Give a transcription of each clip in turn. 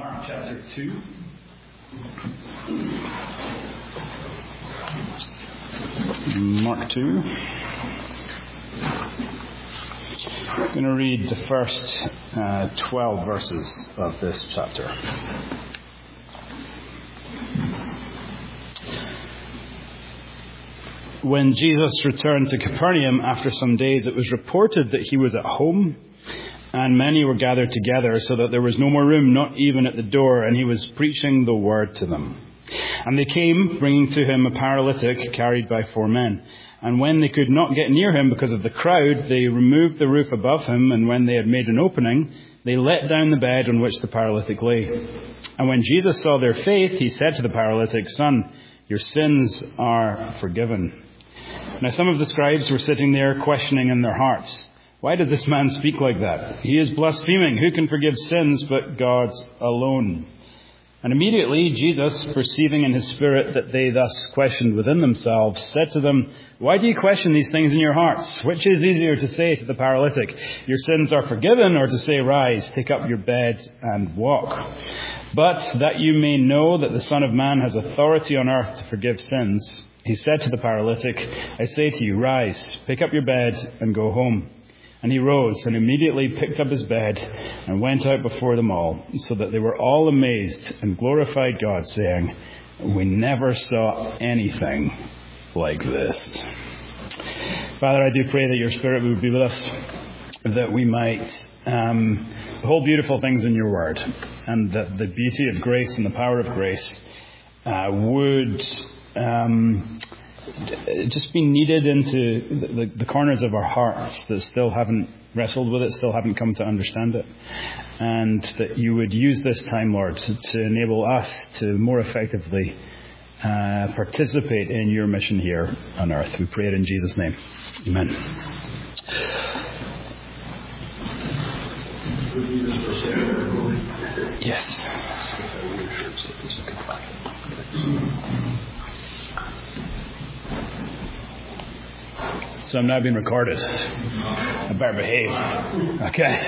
Mark chapter 2. Mark 2. I'm going to read the first 12 verses of this chapter. When Jesus returned to Capernaum after some days, it was reported that he was at home, and many were gathered together, so that there was no more room, not even at the door, and he was preaching the word to them. And they came, bringing to him a paralytic carried by 4 men. And when they could not get near him because of the crowd, they removed the roof above him, and when they had made an opening, they let down the bed on which the paralytic lay. And when Jesus saw their faith, he said to the paralytic, "Son, your sins are forgiven." Now some of the scribes were sitting there questioning in their hearts, "Why does this man speak like that? He is blaspheming. Who can forgive sins but God alone?" And immediately Jesus, perceiving in his spirit that they thus questioned within themselves, said to them, "Why do you question these things in your hearts? Which is easier to say to the paralytic, 'Your sins are forgiven,' or to say, 'Rise, take up your bed and walk'? But that you may know that the Son of Man has authority on earth to forgive sins," he said to the paralytic, "I say to you, rise, pick up your bed and go home." And he rose and immediately picked up his bed and went out before them all, so that they were all amazed and glorified God, saying, "We never saw anything like this." Father, I do pray that your Spirit would be with us, that we might behold beautiful things in your word, and that the beauty of grace and the power of grace would just be kneaded into the corners of our hearts that still haven't wrestled with it, still haven't come to understand it. And that you would use this time, Lord, to enable us to more effectively participate in your mission here on earth. We pray it in Jesus' name. Amen. Yes. So I'm now being recorded. I better behave. Okay.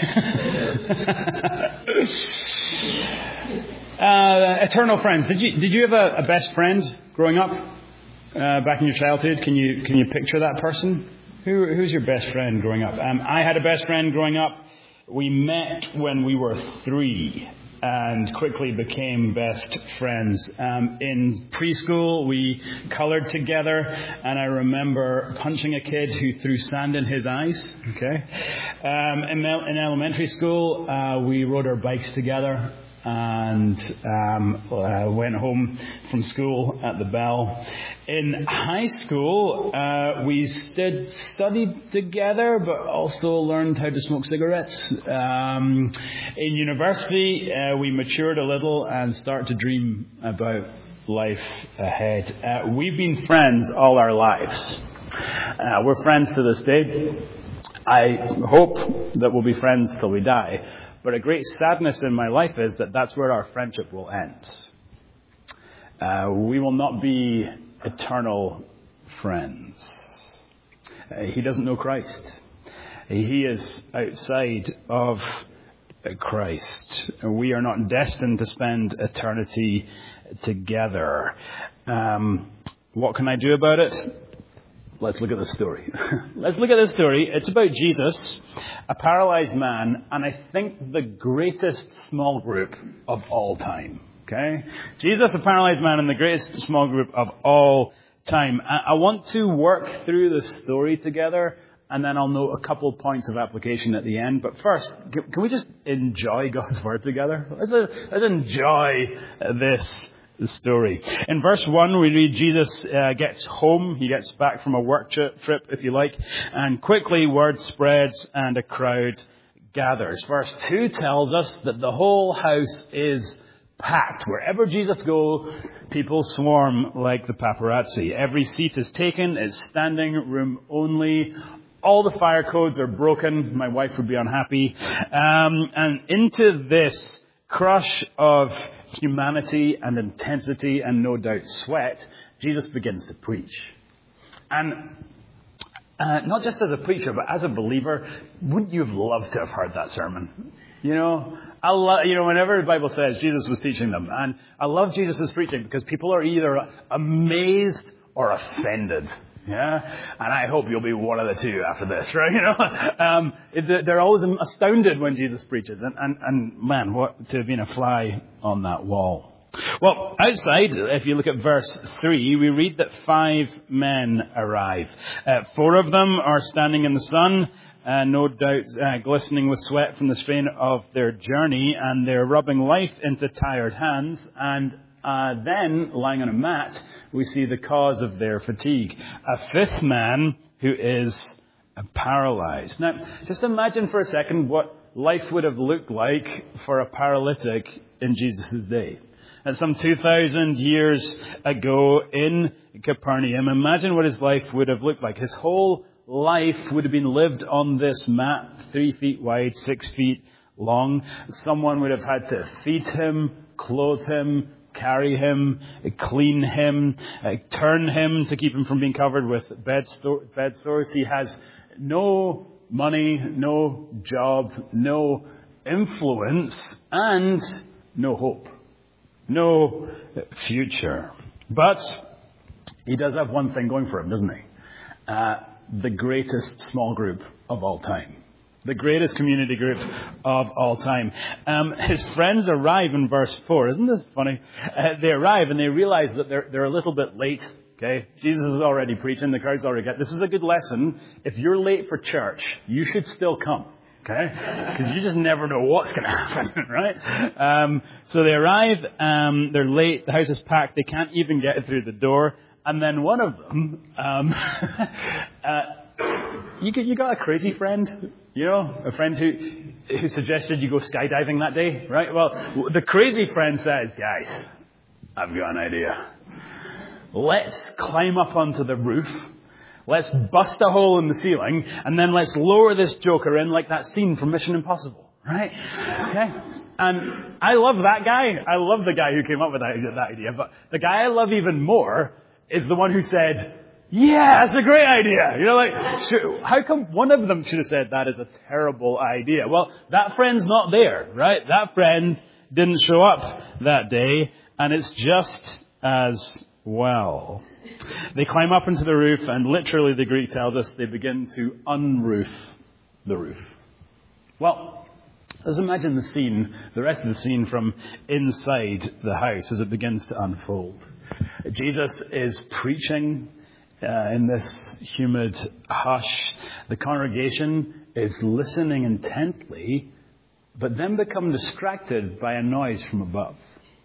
Eternal friends. Did you have a best friend growing up back in your childhood? Can you picture that person? Who's your best friend growing up? I had a best friend growing up. We met when we were 3. And quickly became best friends. In preschool, we colored together, and I remember punching a kid who threw sand in his eyes. Okay. In elementary school, we rode our bikes together and went home from school at the bell. In high school, we studied together, but also learned how to smoke cigarettes. In university, we matured a little and started to dream about life ahead. We've been friends all our lives. We're friends to this day. I hope that we'll be friends till we die. But a great sadness in my life is that that's where our friendship will end. We will not be eternal friends. He doesn't know Christ. He is outside of Christ. We are not destined to spend eternity together. What can I do about it? Let's look at the story. Let's look at this story. It's about Jesus, a paralyzed man, and I think the greatest small group of all time. Okay? Jesus, a paralyzed man, and the greatest small group of all time. I want to work through the story together, and then I'll note a couple points of application at the end. But first, can we just enjoy God's word together? Let's enjoy this story. In verse 1, we read Jesus gets home. He gets back from a work trip, if you like, and quickly word spreads and a crowd gathers. Verse 2 tells us that the whole house is packed. Wherever Jesus goes, people swarm like the paparazzi. Every seat is taken. It's standing room only. All the fire codes are broken. My wife would be unhappy. And into this crush of humanity and intensity and no doubt sweat, Jesus begins to preach. And not just as a preacher, but as a believer, wouldn't you have loved to have heard that sermon? You know, whenever the Bible says Jesus was teaching them, and I love Jesus' preaching because people are either amazed or offended. Yeah, and I hope you'll be one of the two after this, right? They're always astounded when Jesus preaches, and man, what to have been a fly on that wall. Well, outside, if you look at verse 3, we read that 5 men arrive. 4 of them are standing in the sun, no doubt glistening with sweat from the strain of their journey, and they're rubbing life into tired hands, and then, lying on a mat, we see the cause of their fatigue. A 5th man who is paralyzed. Now, just imagine for a second what life would have looked like for a paralytic in Jesus' day. And some 2,000 years ago in Capernaum, imagine what his life would have looked like. His whole life would have been lived on this mat, 3 feet wide, 6 feet long. Someone would have had to feed him, clothe him, carry him, clean him, turn him to keep him from being covered with bed sores. He has no money, no job, no influence, and no hope. No future. But he does have one thing going for him, doesn't he? The greatest small group of all time. The greatest community group of all time. His friends arrive in verse 4. Isn't this funny? They arrive and they realize that they're a little bit late. Okay? Jesus is already preaching. The crowd's already got. This is a good lesson. If you're late for church, you should still come. Okay? Because you just never know what's going to happen, right? So they arrive. They're late. The house is packed. They can't even get through the door. And then one of them, you got a crazy friend. You know, a friend who suggested you go skydiving that day, right? Well, the crazy friend says, guys, I've got an idea. Let's climb up onto the roof. Let's bust a hole in the ceiling. And then let's lower this joker in like that scene from Mission Impossible, right? Okay? And I love that guy. I love the guy who came up with that idea. But the guy I love even more is the one who said, yeah, that's a great idea. You know, how come one of them should have said that is a terrible idea? Well, that friend's not there, right? That friend didn't show up that day, and it's just as well. They climb up into the roof, and literally the Greek tells us they begin to unroof the roof. Well, let's imagine the scene, the rest of the scene from inside the house as it begins to unfold. Jesus is preaching in this humid hush. The congregation is listening intently, but then become distracted by a noise from above.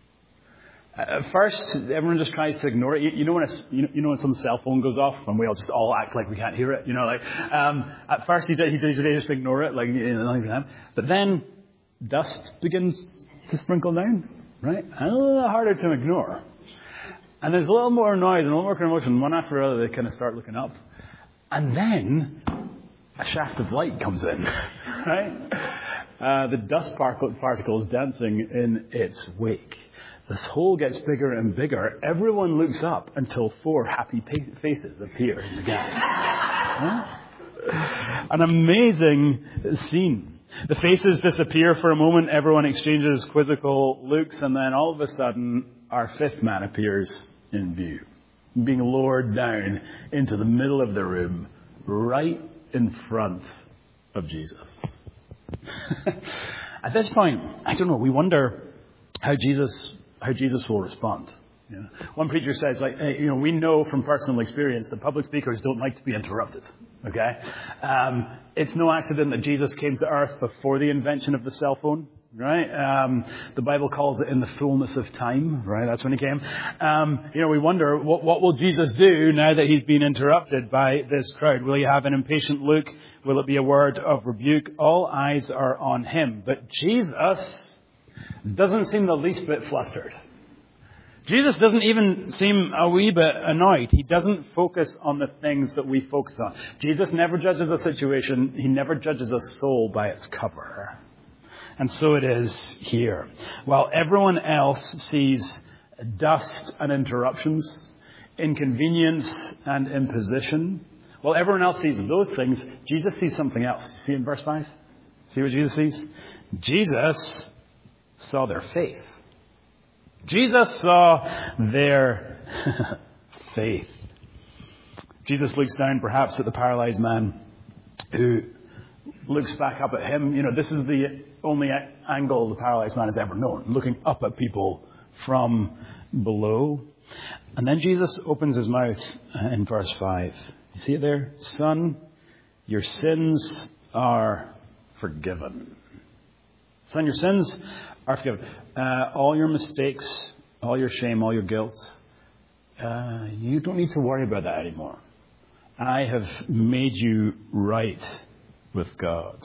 At first, everyone just tries to ignore it. You know when some cell phone goes off and we all act like we can't hear it. You know, like at first he just ignore it, like not even have. But then dust begins to sprinkle down, right? And a little harder to ignore. And there's a little more noise and a little more commotion. One after another, they kind of start looking up. And then a shaft of light comes in, right? The dust particles dancing in its wake. This hole gets bigger and bigger. Everyone looks up until 4 happy faces appear in the gap. An amazing scene. The faces disappear for a moment. Everyone exchanges quizzical looks. And then all of a sudden, our 5th man appears in view, being lowered down into the middle of the room, right in front of Jesus. At this point, I don't know, we wonder how Jesus will respond. Yeah. One preacher says, we know from personal experience that public speakers don't like to be interrupted. Okay? It's no accident that Jesus came to earth before the invention of the cell phone. Right? The Bible calls it in the fullness of time. Right? That's when he came. We wonder, what will Jesus do now that he's been interrupted by this crowd? Will he have an impatient look? Will it be a word of rebuke? All eyes are on him. But Jesus doesn't seem the least bit flustered. Jesus doesn't even seem a wee bit annoyed. He doesn't focus on the things that we focus on. Jesus never judges a situation. He never judges a soul by its cover. And so it is here. While everyone else sees dust and interruptions, inconvenience and imposition, while everyone else sees those things, Jesus sees something else. See in verse 5? See what Jesus sees? Jesus saw their faith. Jesus saw their faith. Jesus looks down perhaps at the paralyzed man who looks back up at him. You know, this is the only angle the paralyzed man has ever known, looking up at people from below. And then Jesus opens his mouth in verse 5. You see it there? Son, your sins are forgiven. Son, your sins are forgiven. All your mistakes, all your shame, all your guilt, you don't need to worry about that anymore. I have made you right with God.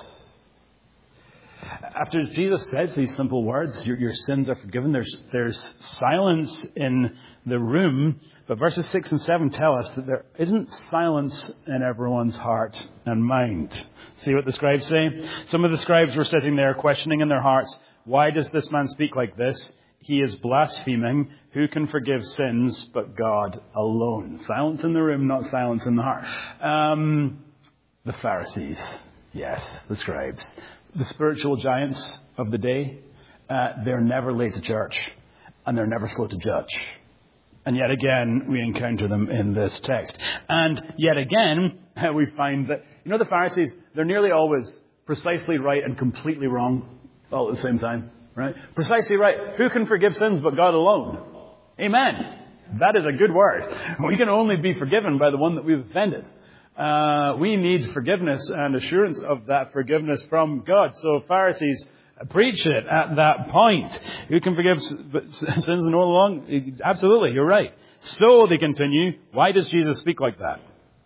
After Jesus says these simple words, your sins are forgiven, there's silence in the room. But verses 6 and 7 tell us that there isn't silence in everyone's heart and mind. See what the scribes say? Some of the scribes were sitting there questioning in their hearts, why does this man speak like this? He is blaspheming. Who can forgive sins but God alone? Silence in the room, not silence in the heart. The Pharisees. Yes, the scribes. The spiritual giants of the day. They're never late to church. And they're never slow to judge. And yet again, we encounter them in this text. And yet again, we find that, the Pharisees, they're nearly always precisely right and completely wrong all at the same time. Right? Precisely right. Who can forgive sins but God alone? Amen. That is a good word. We can only be forgiven by the one that we've offended. We need forgiveness and assurance of that forgiveness from God. So Pharisees preach it at that point. Who can forgive sins and all along? Absolutely, you're right. So they continue. Why does Jesus speak like that?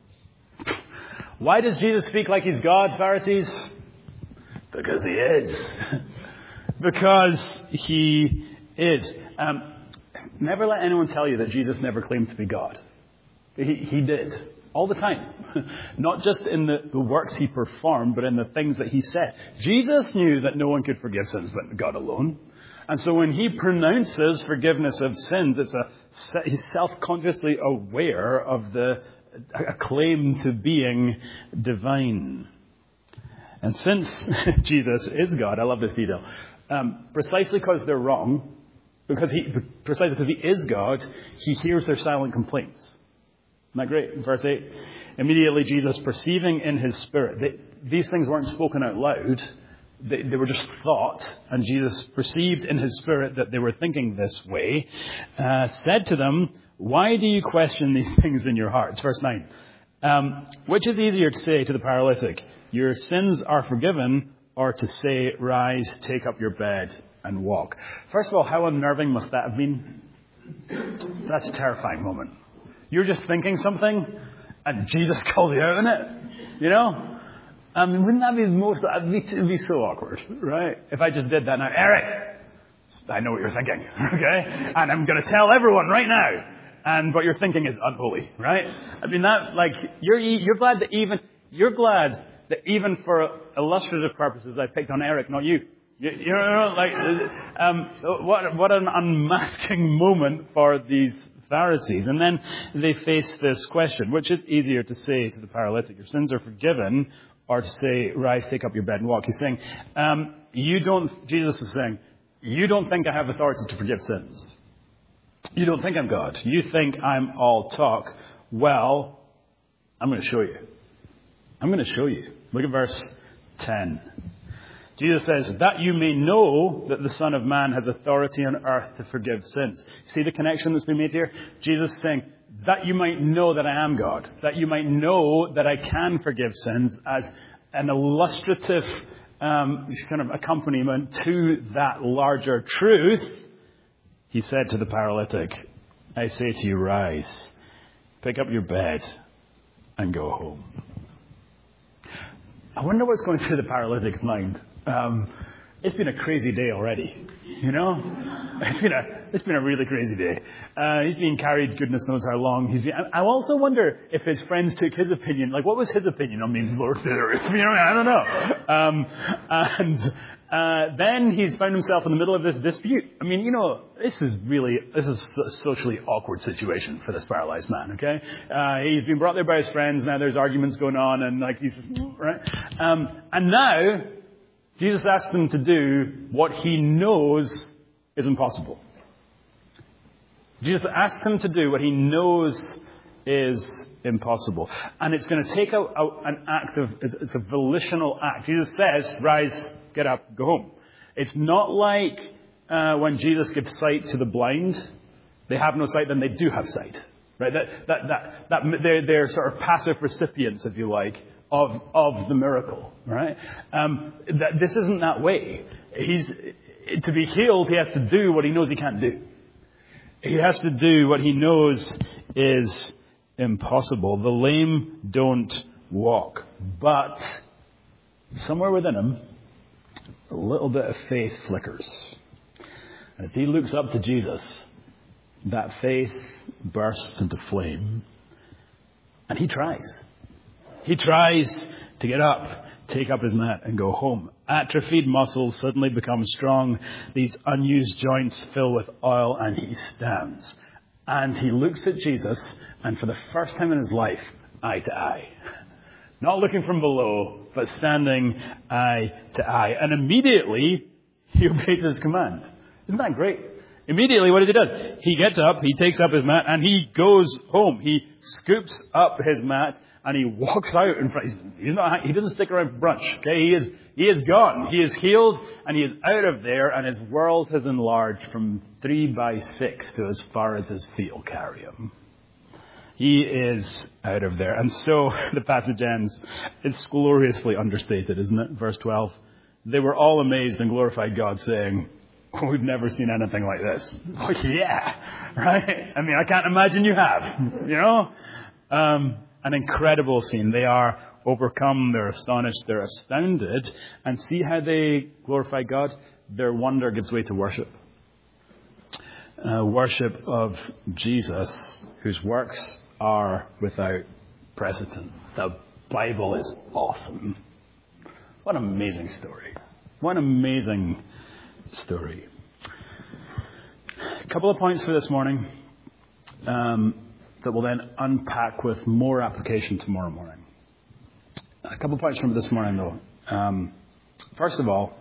Why does Jesus speak like he's God, Pharisees? Because he is. Because he is. Never let anyone tell you that Jesus never claimed to be God. He did. All the time. Not just in the works he performed, but in the things that he said. Jesus knew that no one could forgive sins but God alone. And so when he pronounces forgiveness of sins, he's self-consciously aware of a claim to being divine. And since Jesus is God, I love this detail, precisely because they're wrong, precisely because he is God, he hears their silent complaints. Isn't that great? Verse 8, immediately Jesus, perceiving in his spirit, these things weren't spoken out loud, they were just thought, and Jesus perceived in his spirit that they were thinking this way, said to them, why do you question these things in your hearts? Verse 9, which is easier to say to the paralytic, your sins are forgiven, or to say, rise, take up your bed, and walk? First of all, how unnerving must that have been? That's a terrifying moment. You're just thinking something, and Jesus calls you out on it. Wouldn't that be it'd be so awkward, right? If I just did that now, Eric, I know what you're thinking, okay? And I'm going to tell everyone right now. And what you're thinking is unholy, right? You're glad that even for illustrative purposes, I picked on Eric, not you. What an unmasking moment for these Pharisees. And then they face this question, which is easier to say to the paralytic, your sins are forgiven, or to say, rise, take up your bed and walk. He's saying, Jesus is saying, you don't think I have authority to forgive sins. You don't think I'm God. You think I'm all talk. Well, I'm going to show you. I'm going to show you. Look at verse 10. Jesus says, that you may know that the Son of Man has authority on earth to forgive sins. See the connection that's been made here? Jesus is saying, that you might know that I am God. That you might know that I can forgive sins as an illustrative kind of accompaniment to that larger truth. He said to the paralytic, I say to you, rise, pick up your bed, and go home. I wonder what's going through the paralytic's mind. It's been a crazy day already, It's been a really crazy day. He's been carried goodness knows how long. I also wonder if his friends took his opinion. Like, what was his opinion on being Lord of the Earth? I don't know. And then he's found himself in the middle of this dispute. This is a socially awkward situation for this paralyzed man, okay? He's been brought there by his friends. Now there's arguments going on, and he's right. And now Jesus asks them to do what he knows is impossible. Jesus asks them to do what he knows is impossible. And it's going to take an act of, it's a volitional act. Jesus says, rise, get up, go home. It's not like when Jesus gives sight to the blind. They have no sight, then they do have sight. Right? They're sort of passive recipients, if you like, of the miracle. Right? This isn't that way. To be healed, he has to do what he knows he can't do. He has to do what he knows is impossible. The lame don't walk. But somewhere within him, a little bit of faith flickers. As he looks up to Jesus, that faith bursts into flame. And he tries. He tries to get up, take up his mat and go home. Atrophied muscles suddenly become strong. These unused joints fill with oil, and he stands. And he looks at Jesus, and for the first time in his life, eye to eye. Not looking from below, but standing eye to eye. And immediately, he obeys his command. Isn't that great? Immediately, what does he do? He gets up, he takes up his mat, and he goes home. He scoops up his mat, and he walks out in front. He doesn't stick around for brunch. Okay, he is gone. He is healed, and he is out of there, and his world has enlarged from 3 by 6 to as far as his feet will carry him. He is out of there. And so the passage ends. It's gloriously understated, isn't it? Verse 12. They were all amazed and glorified God, saying, we've never seen anything like this. Oh, yeah, right? I mean, I can't imagine you have, you know? An incredible scene. They are overcome, they're astonished, they're astounded. And see how they glorify God? Their wonder gives way to worship. Worship of Jesus, whose works are without precedent. The Bible is awesome. What an amazing story. What an amazing story. A couple of points for this morning that we'll then unpack with more application tomorrow morning. A couple of points from this morning, though. First of all,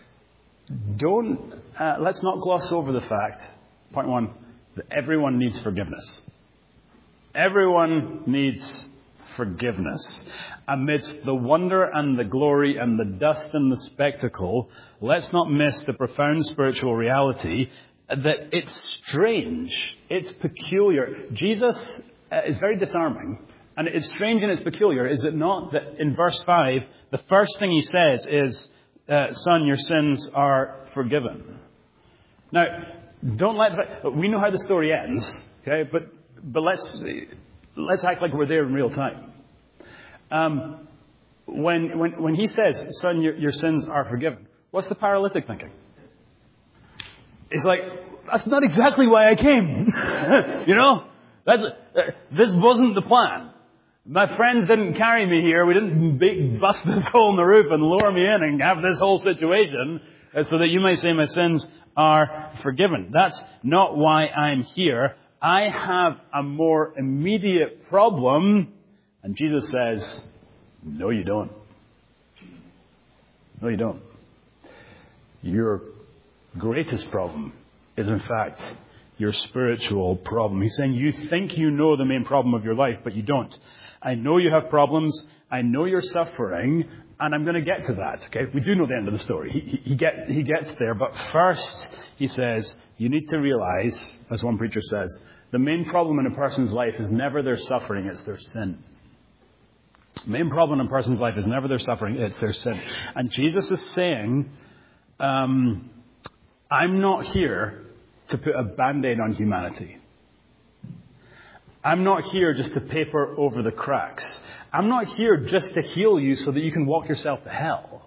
let's not gloss over the fact, point one, that everyone needs forgiveness. Everyone needs forgiveness. Amidst the wonder and the glory and the dust and the spectacle, let's not miss the profound spiritual reality that it's strange, it's peculiar. Jesus is very disarming, and it's strange and it's peculiar, is it not, that in verse 5, the first thing he says is, son, your sins are forgiven. Now, we know how the story ends, okay, but let's act like we're there in real time. When he says, son, your sins are forgiven, what's the paralytic thinking? It's like, that's not exactly why I came. You know? This wasn't the plan. My friends didn't carry me here. We didn't bust this hole in the roof and lower me in and have this whole situation so that you might say my sins are forgiven. That's not why I'm here. I have a more immediate problem. And Jesus says, no, you don't. No, you don't. Your greatest problem is, in fact, your spiritual problem. He's saying you think you know the main problem of your life, but you don't. I know you have problems. I know you're suffering, and I'm going to get to that. Okay, we do know the end of the story. He gets there, but first he says you need to realize, as one preacher says, the main problem in a person's life is never their suffering; it's their sin. The main problem in a person's life is never their suffering; it's their sin. And Jesus is saying, I'm not here to put a Band-Aid on humanity. I'm not here just to paper over the cracks. I'm not here just to heal you so that you can walk yourself to hell.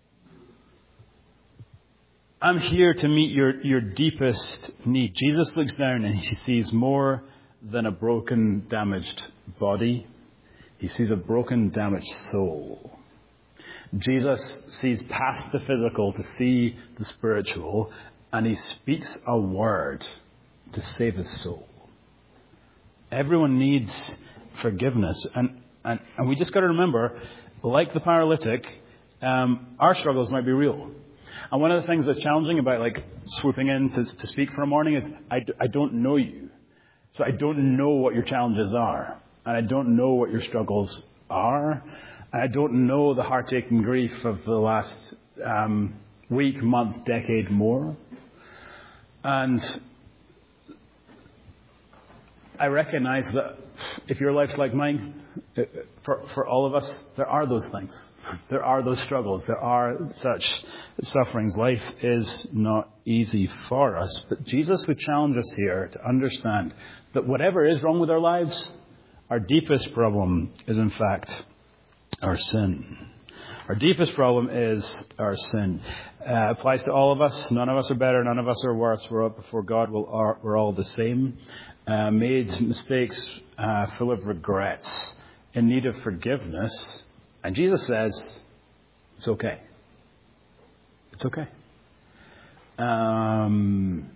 I'm here to meet your deepest need. Jesus looks down and he sees more than a broken, damaged body. He sees a broken, damaged soul. Jesus sees past the physical to see the spiritual, and he speaks a word to save his soul. Everyone needs forgiveness. And we just got to remember, like the paralytic, our struggles might be real. And one of the things that's challenging about swooping in to speak for a morning is I don't know you. So I don't know what your challenges are. And I don't know what your struggles are. And I don't know the heartache and grief of the last week, month, decade, more. And I recognize that if your life's like mine, for all of us, there are those things. There are those struggles. There are such sufferings. Life is not easy for us. But Jesus would challenge us here to understand that whatever is wrong with our lives, our deepest problem is in fact our sin. Our deepest problem is our sin. Applies to all of us. None of us are better. None of us are worse. We're up before God. We're all the same. Made mistakes, full of regrets, in need of forgiveness. And Jesus says, it's okay. It's okay. Son,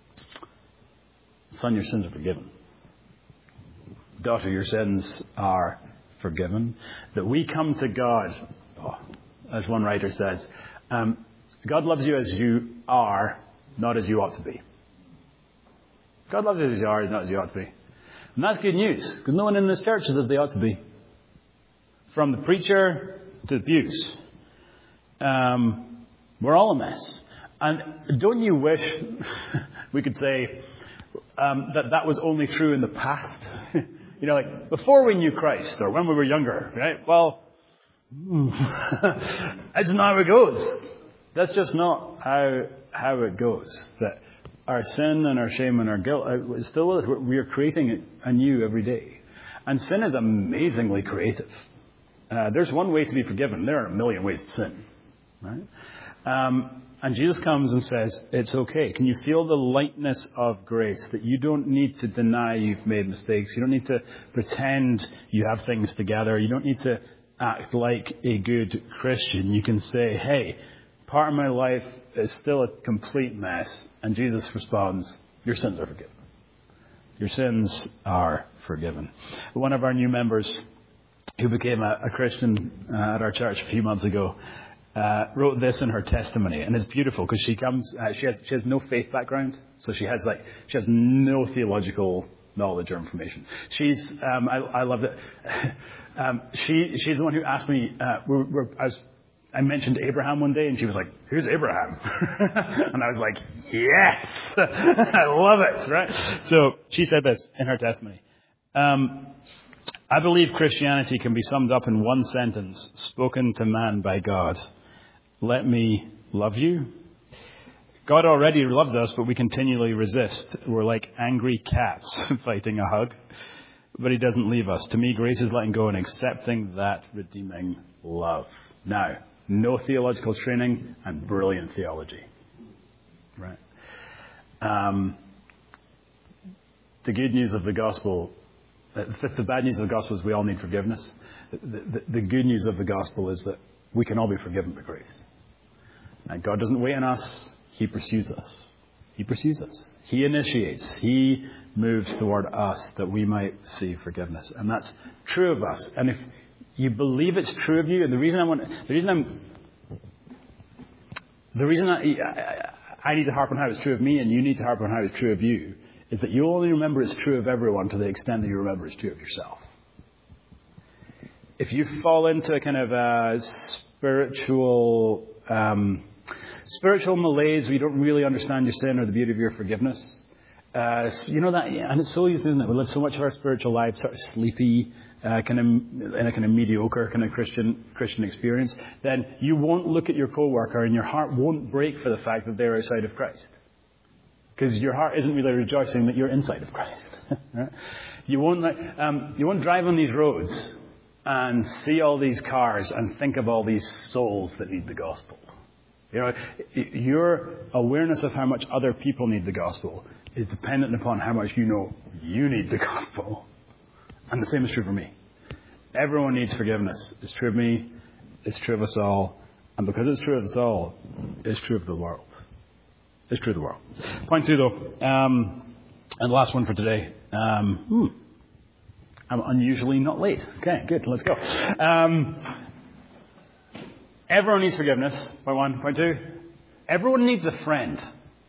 your sins are forgiven. Daughter, your sins are forgiven. That we come to God, as one writer says, God loves you as you are, not as you ought to be. God loves you as you are, not as you ought to be. And that's good news, because no one in this church is as they ought to be. From the preacher to the pews. We're all a mess. And don't you wish we could say that was only true in the past? Before we knew Christ, or when we were younger, right? Well, that's not how it goes. That's just not how it goes. That our sin and our shame and our guilt is still with us. We are creating it anew every day. And sin is amazingly creative. There's one way to be forgiven. There are a million ways to sin. Right? And Jesus comes and says, it's okay. Can you feel the lightness of grace? That you don't need to deny you've made mistakes. You don't need to pretend you have things together. You don't need to act like a good Christian. You can say, hey, part of my life is still a complete mess. And Jesus responds, your sins are forgiven. Your sins are forgiven. One of our new members who became a Christian at our church a few months ago wrote this in her testimony, and it's beautiful because she has no faith background, so she has no theological knowledge or information. I love it. She's the one who asked me. I mentioned Abraham one day, and she was like, "Who's Abraham?" And I was like, "Yes, I love it." Right? So she said this in her testimony. I believe Christianity can be summed up in one sentence, spoken to man by God. Let me love you. God already loves us, but we continually resist. We're like angry cats fighting a hug, but he doesn't leave us. To me, grace is letting go and accepting that redeeming love. Now, no theological training and brilliant theology. Right? The good news of the gospel, the bad news of the gospel is we all need forgiveness. The good news of the gospel is that we can all be forgiven by grace. And God doesn't wait on us. He pursues us. He pursues us. He initiates. He moves toward us that we might see forgiveness. And that's true of us. And if you believe it's true of you, and the reason I need to harp on how it's true of me, and you need to harp on how it's true of you, is that you only remember it's true of everyone to the extent that you remember it's true of yourself. If you fall into a kind of spiritual malaise where you don't really understand your sin or the beauty of your forgiveness, you know that, and it's so easy, isn't it? We live so much of our spiritual lives sort of sleepy, in a kind of mediocre kind of Christian experience. Then you won't look at your coworker, and your heart won't break for the fact that they're outside of Christ. Because your heart isn't really rejoicing that you're inside of Christ. Right? You won't drive on these roads and see all these cars and think of all these souls that need the gospel. You know, your awareness of how much other people need the gospel is dependent upon how much you know you need the gospel. And the same is true for me. Everyone needs forgiveness. It's true of me. It's true of us all. And because it's true of us all, it's true of the world. It's true of the world. Point 2, though, and the last one for today. I'm unusually not late. Okay, good. Let's go. Everyone needs forgiveness, point one. Point two, everyone needs a friend.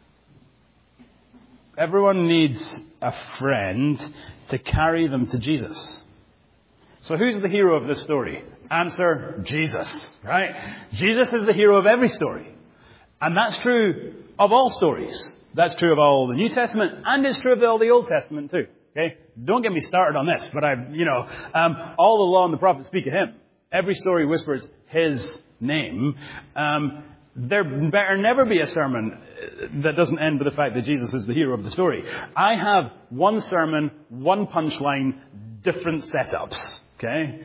Everyone needs a friend to carry them to Jesus. So who's the hero of this story? Answer, Jesus, right? Jesus is the hero of every story. And that's true of all stories. That's true of all the New Testament, and it's true of all the Old Testament too. Okay? Don't get me started on this, but all the law and the prophets speak of him. Every story whispers his name. There better never be a sermon that doesn't end with the fact that Jesus is the hero of the story. I have one sermon, one punchline, different setups. Okay?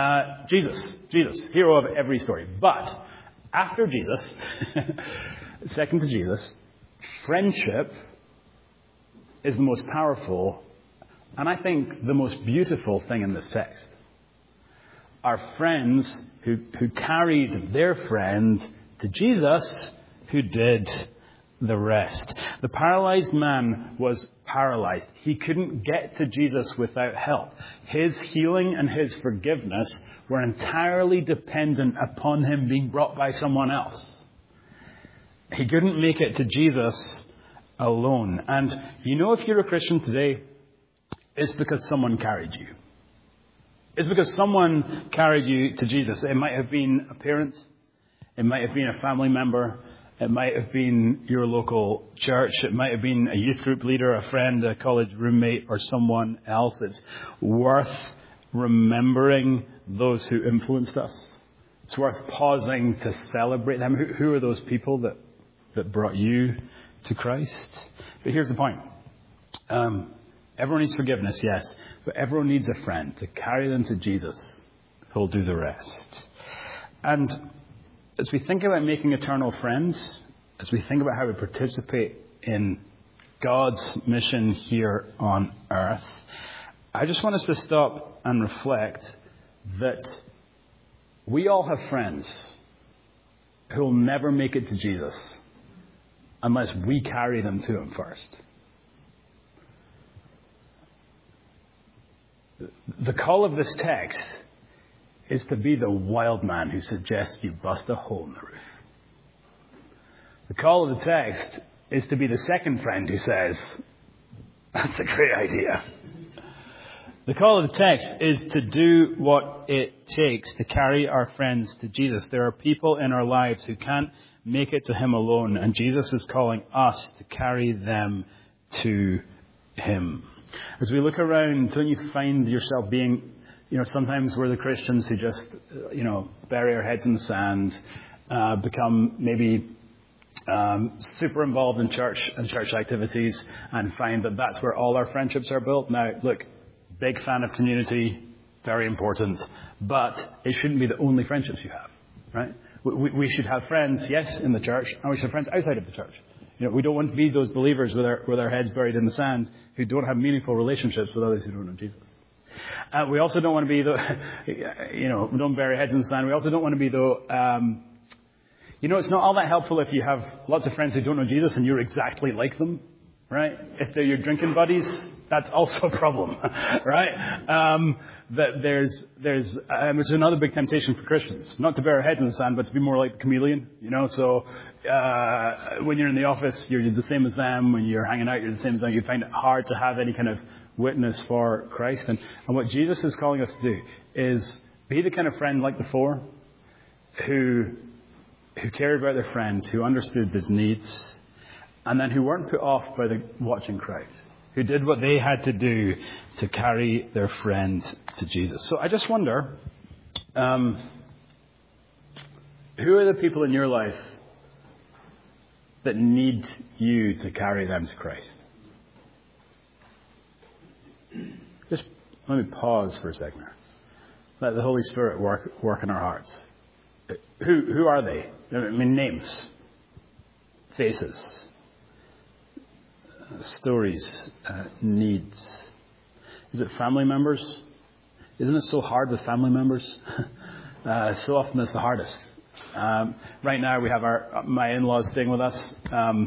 Jesus, hero of every story. But after Jesus, second to Jesus, friendship is the most powerful and I think the most beautiful thing in this text. Our friends who carried their friend to Jesus, who did the rest. The paralyzed man was paralyzed. He couldn't get to Jesus without help. His healing and his forgiveness were entirely dependent upon him being brought by someone else. He couldn't make it to Jesus alone. And if you're a Christian today, it's because someone carried you. It's because someone carried you to Jesus. It might have been a parent. It might have been a family member. It might have been your local church. It might have been a youth group leader, a friend, a college roommate, or someone else. It's worth remembering those who influenced us. It's worth pausing to celebrate them. Who are those people that brought you to Christ? But here's the point. Everyone needs forgiveness, yes, but everyone needs a friend to carry them to Jesus who'll do the rest. And as we think about making eternal friends, as we think about how we participate in God's mission here on earth, I just want us to stop and reflect that we all have friends who will never make it to Jesus unless we carry them to him first. The call of this text is to be the wild man who suggests you bust a hole in the roof. The call of the text is to be the second friend who says, that's a great idea. The call of the text is to do what it takes to carry our friends to Jesus. There are people in our lives who can't make it to him alone, and Jesus is calling us to carry them to him. As we look around, don't you find yourself being, sometimes we're the Christians who just, bury our heads in the sand, become maybe super involved in church and church activities, and find that that's where all our friendships are built. Now, look, big fan of community, very important, but it shouldn't be the only friendships you have, right? We should have friends, yes, in the church, and we should have friends outside of the church. We don't want to be those believers with our heads buried in the sand who don't have meaningful relationships with others who don't know Jesus. We also don't want to be we don't bury our heads in the sand. We also don't want to be it's not all that helpful if you have lots of friends who don't know Jesus and you're exactly like them, right? If they're your drinking buddies, that's also a problem, right? That there's which is another big temptation for Christians, not to bury our heads in the sand, but to be more like the chameleon, So when you're in the office, you're the same as them. When you're hanging out, you're the same as them. You find it hard to have any kind of witness for Christ. And what Jesus is calling us to do is be the kind of friend like the four who cared about their friend, who understood his needs, and then who weren't put off by the watching crowd, who did what they had to do to carry their friend to Jesus. So I just wonder, who are the people in your life that need you to carry them to Christ? Just let me pause for a second there. Let the Holy Spirit work in our hearts. Who are they? Names, faces, stories, needs. Is it family members? Isn't it so hard with family members? So often it's the hardest. Right now we have my in-laws staying with us.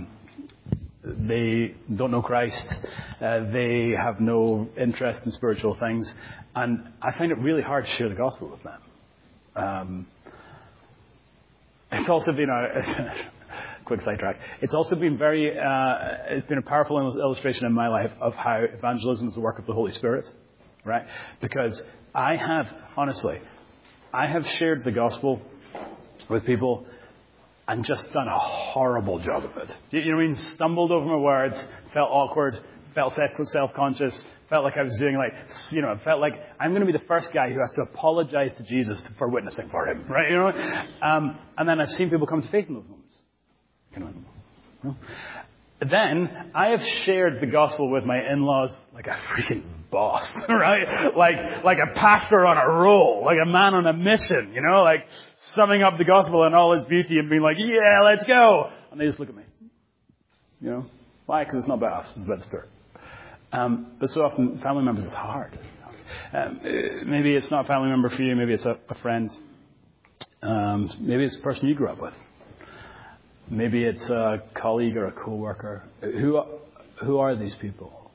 They don't know Christ. They have no interest in spiritual things. And I find it really hard to share the gospel with them. It's also been a quick sidetrack. It's also been it's been a powerful illustration in my life of how evangelism is the work of the Holy Spirit, right? Because I have shared the gospel with people and just done a horrible job of it. You know what I mean? Stumbled over my words, felt awkward, felt self-conscious, felt like I was doing felt like I'm going to be the first guy who has to apologize to Jesus for witnessing for him, right? You know? And then I've seen people come to faith in those moments. Then I have shared the gospel with my in-laws like a freaking boss, right? Like a pastor on a roll, like a man on a mission, like summing up the gospel in all its beauty and being like, yeah, let's go. And they just look at me. Why? Because it's not about us, it's about the Spirit. But so often, family members, it's hard. Maybe it's not a family member for you. Maybe it's a friend. Maybe it's a person you grew up with. Maybe it's a colleague or a co-worker. Who are these people?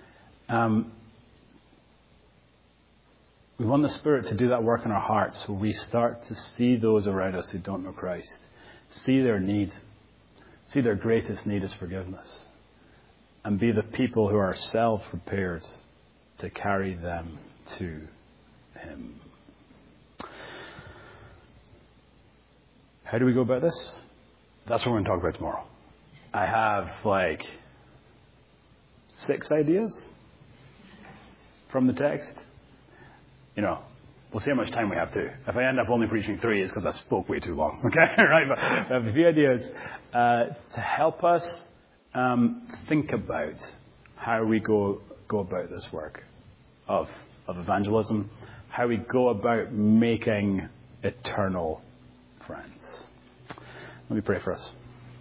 We want the Spirit to do that work in our hearts where we start to see those around us who don't know Christ, see their need, see their greatest need is forgiveness, and be the people who are self-prepared to carry them to Him. How do we go about this? That's what we're going to talk about tomorrow. I have 6 ideas from the text. We'll see how much time we have to. If I end up only preaching 3, it's because I spoke way too long. Okay, right? But I have a few ideas to help us think about how we go about this work of evangelism, how we go about making eternal friends. Let me pray for us.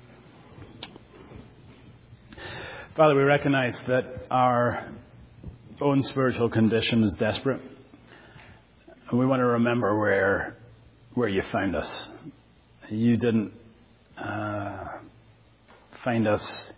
Father, we recognize that our own spiritual condition is desperate. And we want to remember where you found us. You didn't find us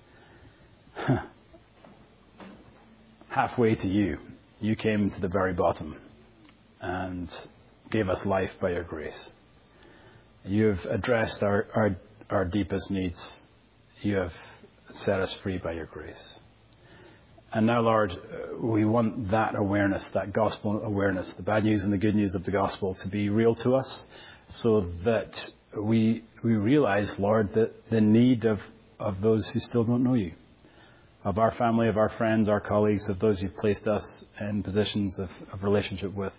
halfway to you. You came to the very bottom and gave us life by your grace. You have addressed our deepest needs. You have set us free by your grace. And now, Lord, we want that awareness, that gospel awareness, the bad news and the good news of the gospel to be real to us so that we realize, Lord, that the need of those who still don't know you, of our family, of our friends, our colleagues, of those you've placed us in positions of relationship with.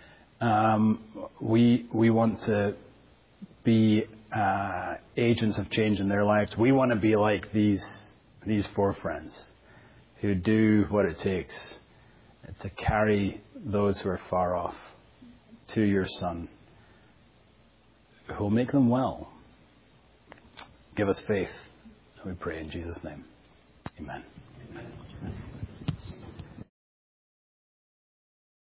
We want to be agents of change in their lives. We want to be like these 4 friends who do what it takes to carry those who are far off to your Son, who will make them well. Give us faith, we pray in Jesus' name. Amen.